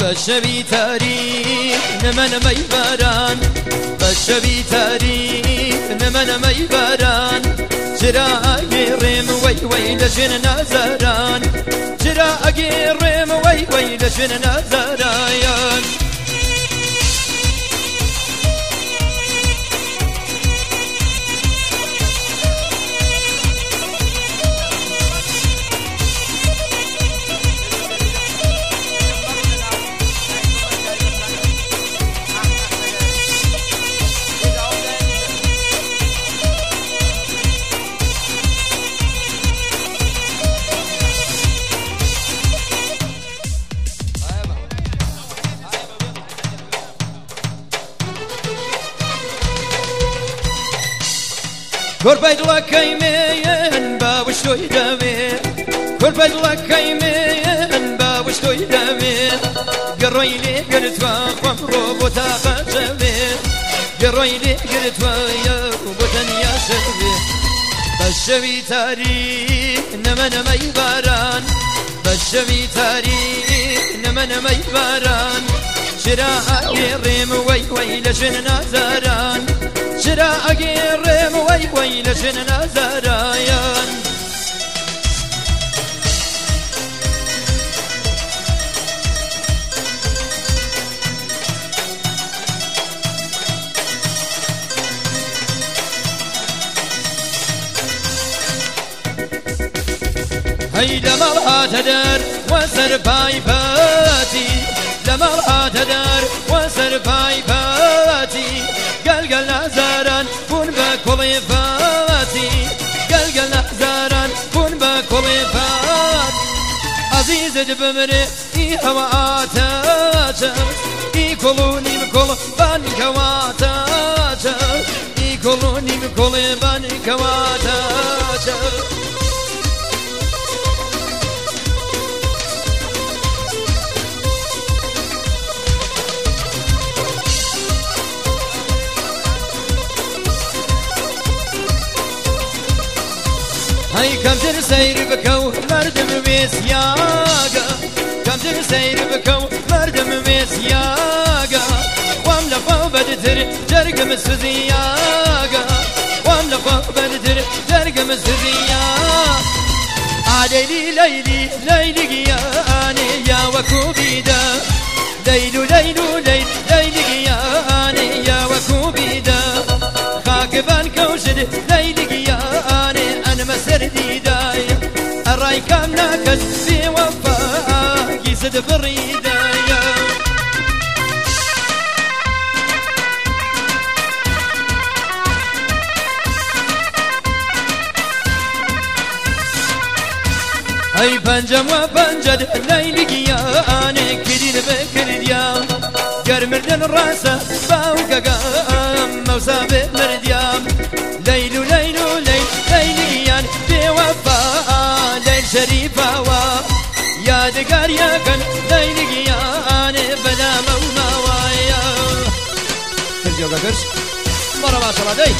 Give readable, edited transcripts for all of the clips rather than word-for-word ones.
بەشەوی تاریک نەمەنەمەی باران بەشەوی تاریک نەمەنەمەی باران جرا ئەگێڕێم وەی وەی لە ژێن نازاران جرا ئەگێڕێم وەی وەی لە ژێن نازارایان کوربای دڵەکەی مێن باوشتۆی دەوێ کوربای دڵەکەی مێن باوشتۆی دەوێ گەڕۆی لێگرتوە خۆم ڕۆ بۆ تاقە شەوێ گەڕۆی لێگرتوە بۆ تەنیا شەوێ بەشەوی تاریک نەمەنەمەی باران بەشەوی تاریک نەمەنەمەی باران چرا ئەگێڕێم وەی وەی لە ژێن نازاران چرا ئەگێڕێم وەی وەی لە ژێن نازارایان هەی لە ماڵ هاتە دەر وەسەر پای پاتی لە ماڵ هاتە دەر وەسەر پای پاتی گەلگەل نازاران بوون بە کوڵی پاتی گەلگەل نازاران بوون بە کوڵی پات عەزیزت بمرێ ئی هەوە ئاتەچە ئی کوڵ و نیم کوڵ بانکەواتەچە ئی کوڵ و نیم کوڵی بانکەواتەچە هەی کەمتر سەیر بکە و مەردم وێسیاگە کەمتر سەیر بکە و مەردم وێسیاگە وام لە خۆ بەدتر جەرگم سوزیاگە وام لە خۆ بەدتر جەرگم سوزیا ئالەیلی لەیلی لەیلی گیانێ یا وەکو بیدە لەیل و لەیل و لەیل لەیلی گیانێ یا وەکو بیدە خاکبان کەوشت لەیلی گیانێ ئەنمە سەردیدایە ئەڕای کام ناکەس بێوەفا گیزت بڕیدایە ئەی پەنجەم وە پەنجەد لەیلی گیانێ کردین بکردیام گەرمردن ڕاستە باوکەکەم مەوسا بێ مردیام لەیل و لەیل و لەیل لەیلیان بێوەفا لەیل شەریفاوە یادگاریەکەن لەیلی گیانێ بەلامە و ماوایە کردیۆگە کرد بەڕە باشەڵا دەی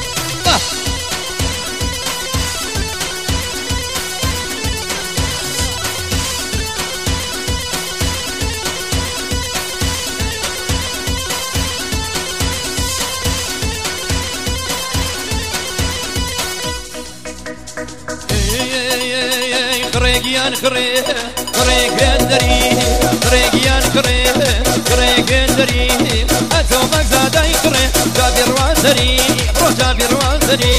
خريجيان خريجندري خريجيان خريجندري أتو مقزادي خري جابر وانزري رو جابر وانزري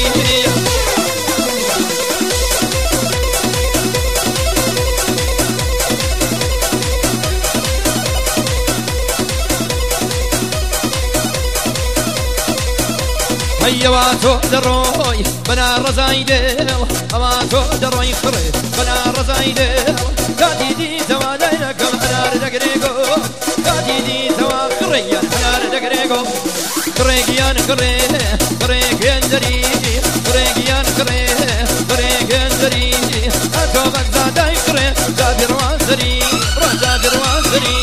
هيا واتو دروي بنا رزايدل واتو دروي خري بنا رزايدل قادي دي توالينا كم حنار دقريقو قادي دي توا خريا حنار دقريقو خريقيان خري خريقندري خريقيان خري خريقندري أتو بغدادي خري جابر وانزري رو جابر وانزري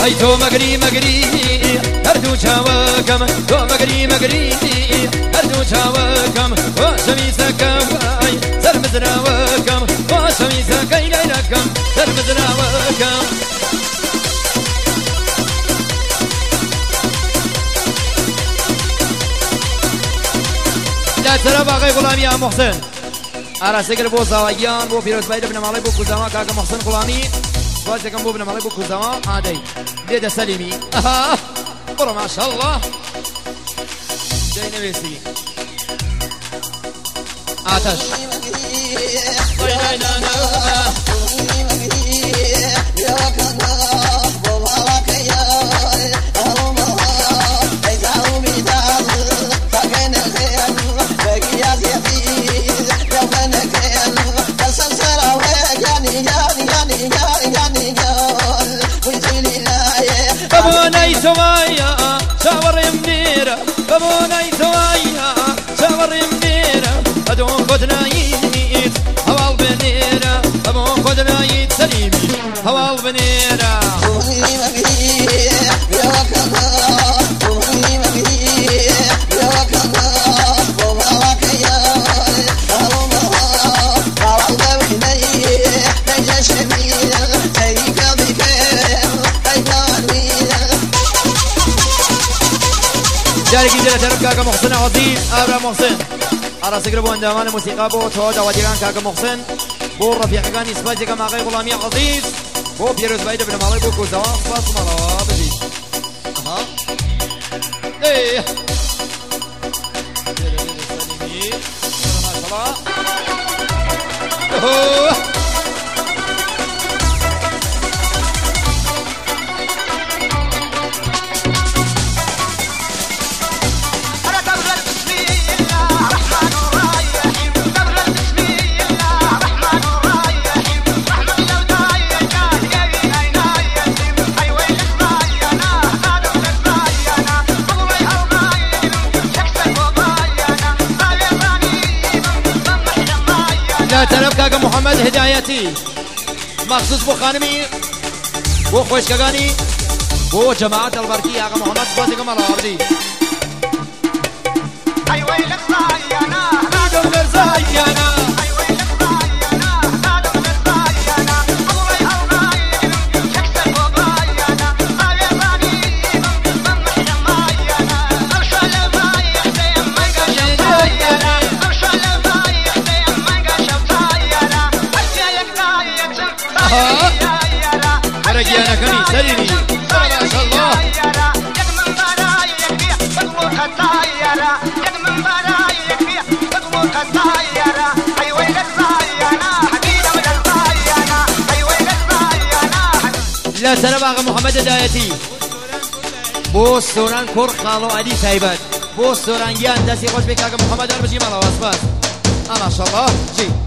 هاي تو مقري مقري هردو شاوكم تو مقري مقري هردو شاوكم وشمي سكاي سر مزراوكم وشمي سكاي ليلكم سر مزراوكم لا ترى باقي غلامي يا محسن أراسكر بو زواجيان بو فيروز بايد ابن مالي بو كوزاما كاكا محسن غلامي سوازكم بو ابن مالي بو كوزاما عادي ليدا سليمي برو ما شاء الله زين بيسي آتش بابوناي سوايا شاور منيرة بابوناي سوايا شاور منيرة أدون خدنا يد هوا البنيرة أبون خدنا يد سليمي هوا البنيرة جاري جديد ترك كاكا محسن عزيز أبرا محسن أراسك ربو اندامان موسيقى بو تودا وديغان كاكا محسن بو رفيق كان إسباجي كما غي غلامي عزيز بو بيروز بايد ابن مالي بو كوزاوان سباس مالا بدي أها إيه ما شاء الله تلف كاكا محمد هدايتي مخصوص بو خانمي بو خوش كاغاني بو جماعة البركي كاكا محمد سباسيكم الله عبدي اي ويلك زايانا نادم زايانا اي ويلك زايانا نادم زايانا الله يهوناي شكسر بوبايانا زايراني بمح يمايانا ارشال باي حسين ما قاشم زايانا ارشال باي حسين ما قاشم زايانا رجعنا كني سليمي ما شاء الله لا سلام محمد هدايتي بو سوران كور خالو علي تايبات بو سوران يان داسي خوش بك محمد اربجي مالا واسباس ما شاء الله جي